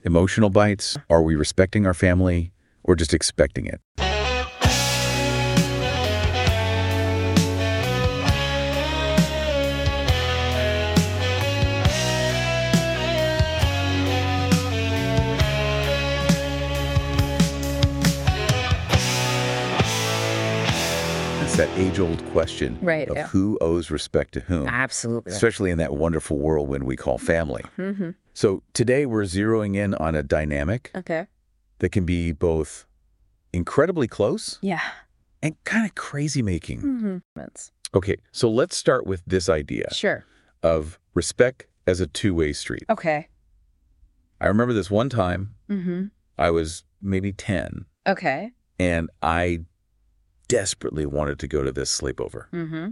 Emotional bites? Are we respecting our family or just expecting it? It's that age-old question of who owes respect to whom. Absolutely. Especially in that wonderful whirlwind we call family. Mm-hmm. So today we're zeroing in on a dynamic that can be both incredibly close and kind of crazy-making. Mm-hmm. Okay, so let's start with this idea of respect as a two-way street. Okay. I remember this one time, I was maybe 10, and I desperately wanted to go to this sleepover.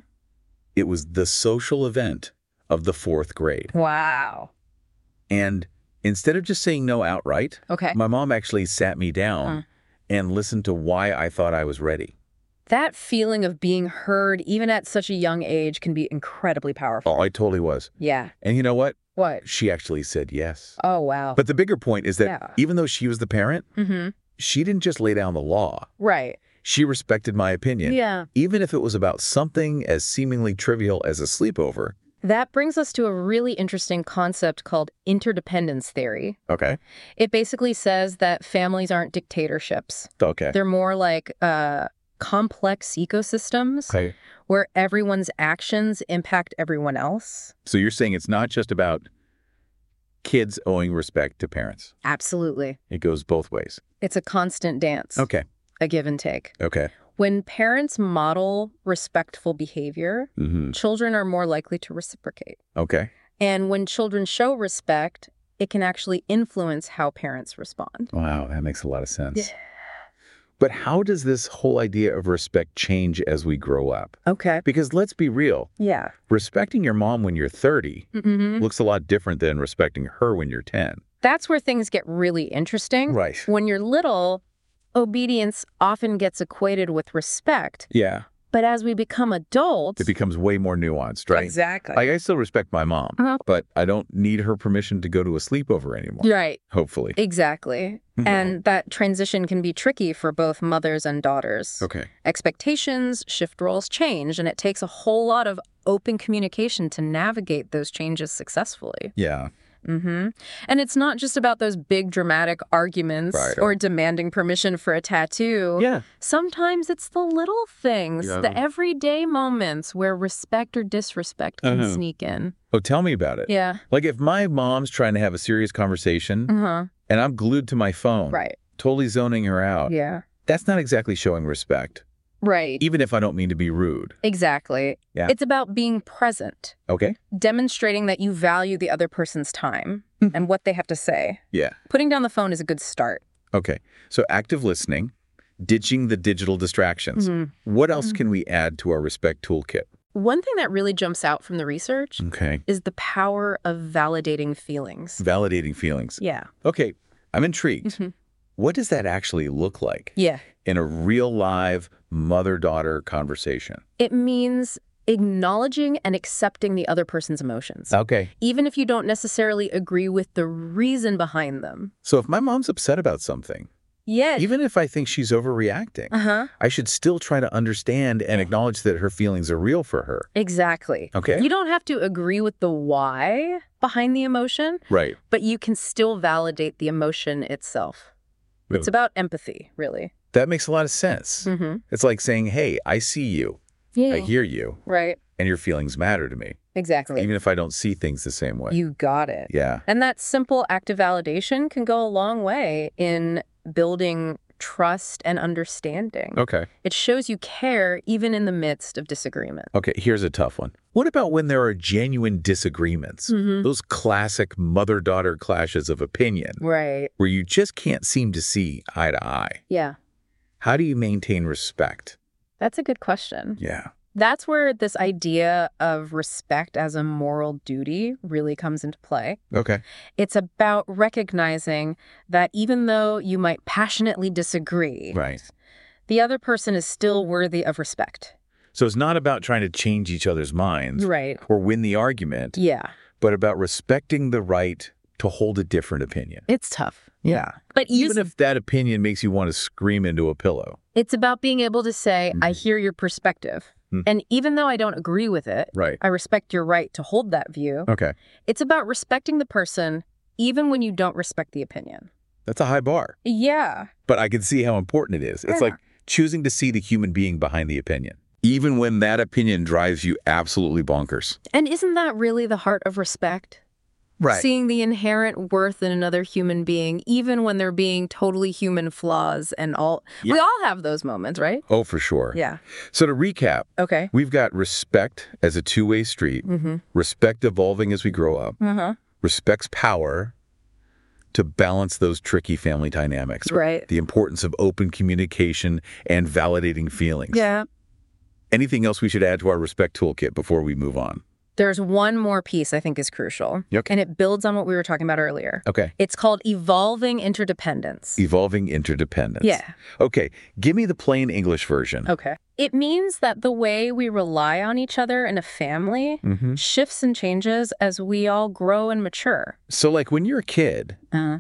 It was the social event of the 4th grade. Wow. And instead of just saying no outright, my mom actually sat me down and listened to why I thought I was ready. That feeling of being heard, even at such a young age, can be incredibly powerful. Oh, I totally was. Yeah. And you know what? What? She actually said yes. Oh, wow. But the bigger point is that even though she was the parent, she didn't just lay down the law. Right. She respected my opinion. Yeah. Even if it was about something as seemingly trivial as a sleepover. That brings us to a really interesting concept called interdependence theory. Okay. It basically says that families aren't dictatorships. Okay. They're more like complex ecosystems where everyone's actions impact everyone else. So you're saying it's not just about kids owing respect to parents. Absolutely. It goes both ways. It's a constant dance. Okay. A give and take. Okay. When parents model respectful behavior, children are more likely to reciprocate. Okay. And when children show respect, it can actually influence how parents respond. Wow, that makes a lot of sense. Yeah. But how does this whole idea of respect change as we grow up? Okay. Because let's be real. Yeah. Respecting your mom when you're 30 looks a lot different than respecting her when you're 10. That's where things get really interesting. Right. When you're little, obedience often gets equated with respect. Yeah. But as we become adults... It becomes way more nuanced, right? Exactly. Like, I still respect my mom, but I don't need her permission to go to a sleepover anymore. Right. Hopefully. Exactly. And that transition can be tricky for both mothers and daughters. Okay. Expectations, shift roles change, and it takes a whole lot of open communication to navigate those changes successfully. Yeah. And it's not just about those big dramatic arguments or demanding permission for a tattoo. Yeah. Sometimes it's the little things, the everyday moments where respect or disrespect can sneak in. Oh, tell me about it. Yeah. Like if my mom's trying to have a serious conversation and I'm glued to my phone, totally zoning her out, that's not exactly showing respect. Right. Even if I don't mean to be rude. Exactly. Yeah. It's about being present. Okay. Demonstrating that you value the other person's time and what they have to say. Yeah. Putting down the phone is a good start. Okay. So active listening, ditching the digital distractions. What else can we add to our respect toolkit? One thing that really jumps out from the research is the power of validating feelings. Validating feelings. Yeah. Okay. I'm intrigued. What does that actually look like? Yeah. In a real live mother-daughter conversation? It means acknowledging and accepting the other person's emotions. Okay. Even if you don't necessarily agree with the reason behind them. So if my mom's upset about something, even if I think she's overreacting, I should still try to understand and acknowledge that her feelings are real for her. Exactly. Okay. You don't have to agree with the why behind the emotion. Right. But you can still validate the emotion itself. It's about empathy, really. That makes a lot of sense. It's like saying, hey, I see you. Yeah. I hear you. Right. And your feelings matter to me. Exactly. Even if I don't see things the same way. You got it. Yeah. And that simple act of validation can go a long way in building trust and understanding. Okay. It shows you care even in the midst of disagreement. Okay, here's a tough one. What about when there are genuine disagreements? Those classic mother-daughter clashes of opinion. Right. Where you just can't seem to see eye to eye. Yeah. How do you maintain respect? That's a good question. Yeah. That's where this idea of respect as a moral duty really comes into play. Okay. It's about recognizing that even though you might passionately disagree, the other person is still worthy of respect. So it's not about trying to change each other's minds or win the argument, Yeah. but about respecting the right to hold a different opinion. It's tough. Yeah. But even if that opinion makes you want to scream into a pillow. It's about being able to say, I hear your perspective. And even though I don't agree with it, I respect your right to hold that view. Okay. It's about respecting the person even when you don't respect the opinion. That's a high bar. Yeah. But I can see how important it is. It's like choosing to see the human being behind the opinion, even when that opinion drives you absolutely bonkers. And isn't that really the heart of respect? Right. Seeing the inherent worth in another human being, even when they're being totally human flaws and all. Yeah. We all have those moments, right? Oh, for sure. Yeah. So to recap, we've got respect as a two-way street, respect evolving as we grow up, respect's power to balance those tricky family dynamics. Right. The importance of open communication and validating feelings. Yeah. Anything else we should add to our respect toolkit before we move on? There's one more piece I think is crucial, and it builds on what we were talking about earlier. Okay. It's called evolving interdependence. Evolving interdependence. Yeah. Okay. Give me the plain English version. Okay. It means that the way we rely on each other in a family shifts and changes as we all grow and mature. So like when you're a kid,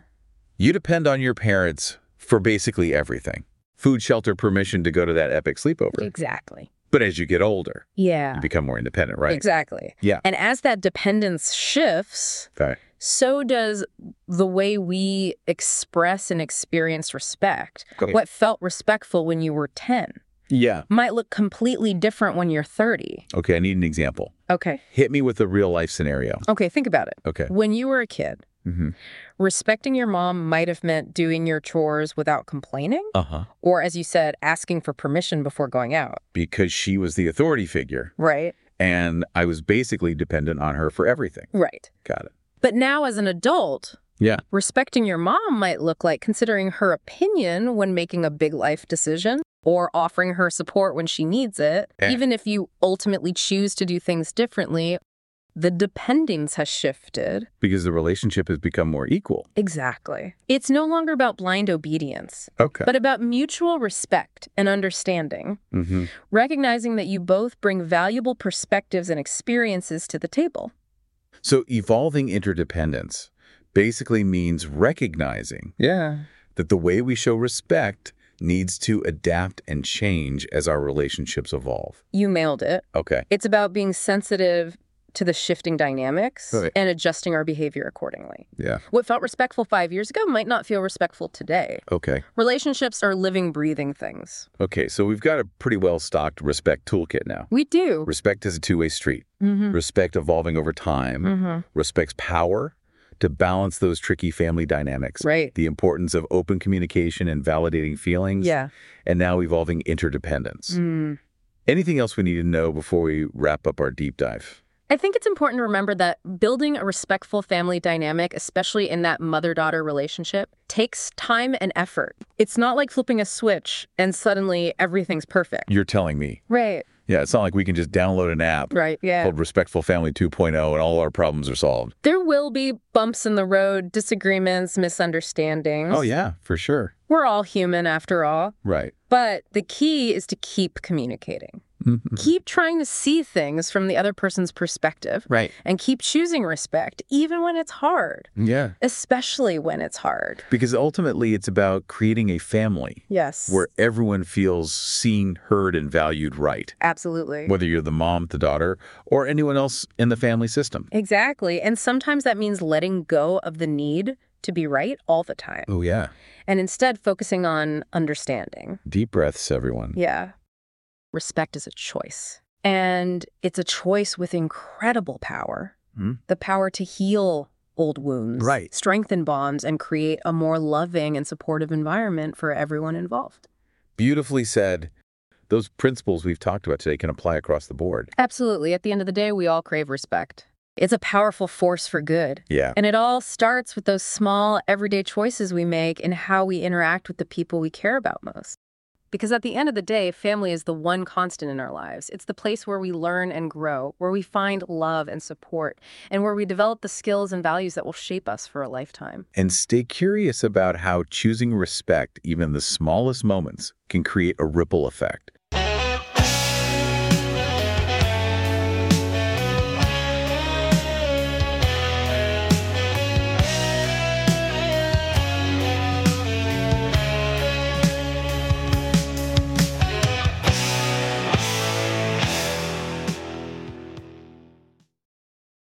you depend on your parents for basically everything. Food, shelter, permission to go to that epic sleepover. Exactly. But as you get older, you Yeah. become more independent, right? Exactly. Yeah. And as that dependence shifts, so does the way we express and experience respect. Okay. What felt respectful when you were 10 might look completely different when you're 30. Okay, I need an example. Okay. Hit me with a real life scenario. Okay, think about it. Okay. When you were a kid, respecting your mom might have meant doing your chores without complaining. Or, as you said, asking for permission before going out. Because she was the authority figure. Right. And I was basically dependent on her for everything. Right. Got it. But now as an adult, respecting your mom might look like considering her opinion when making a big life decision or offering her support when she needs it. Even if you ultimately choose to do things differently, the dependence has shifted. Because the relationship has become more equal. Exactly. It's no longer about blind obedience, but about mutual respect and understanding, recognizing that you both bring valuable perspectives and experiences to the table. So evolving interdependence basically means recognizing that the way we show respect needs to adapt and change as our relationships evolve. You nailed it. Okay. It's about being sensitive to the shifting dynamics and adjusting our behavior accordingly. Yeah. What felt respectful 5 years ago might not feel respectful today. Okay. Relationships are living, breathing things. Okay, so we've got a pretty well-stocked respect toolkit now. We do. Respect is a two-way street. Respect evolving over time. Respect's power to balance those tricky family dynamics. Right. The importance of open communication and validating feelings. Yeah. And now evolving interdependence. Anything else we need to know before we wrap up our deep dive? I think it's important to remember that building a respectful family dynamic, especially in that mother-daughter relationship, takes time and effort. It's not like flipping a switch and suddenly everything's perfect. You're telling me. Right. Yeah, it's not like we can just download an app called Respectful Family 2.0 and all our problems are solved. There will be bumps in the road, disagreements, misunderstandings. Oh, yeah, for sure. We're all human after all. Right. But the key is to keep communicating. Keep trying to see things from the other person's perspective. Right. And keep choosing respect, even when it's hard. Yeah. Especially when it's hard. Because ultimately, it's about creating a family. Yes. Where everyone feels seen, heard, and valued right. Absolutely. Whether you're the mom, the daughter, or anyone else in the family system. Exactly. And sometimes that means letting go of the need to be right all the time. Oh, yeah. And instead focusing on understanding. Deep breaths, everyone. Yeah. Respect is a choice. And it's a choice with incredible power. The power to heal old wounds, strengthen bonds, and create a more loving and supportive environment for everyone involved. Beautifully said. Those principles we've talked about today can apply across the board. Absolutely. At the end of the day, we all crave respect. It's a powerful force for good. Yeah. And it all starts with those small, everyday choices we make in how we interact with the people we care about most. Because at the end of the day, family is the one constant in our lives. It's the place where we learn and grow, where we find love and support, and where we develop the skills and values that will shape us for a lifetime. And stay curious about how choosing respect, even the smallest moments, can create a ripple effect.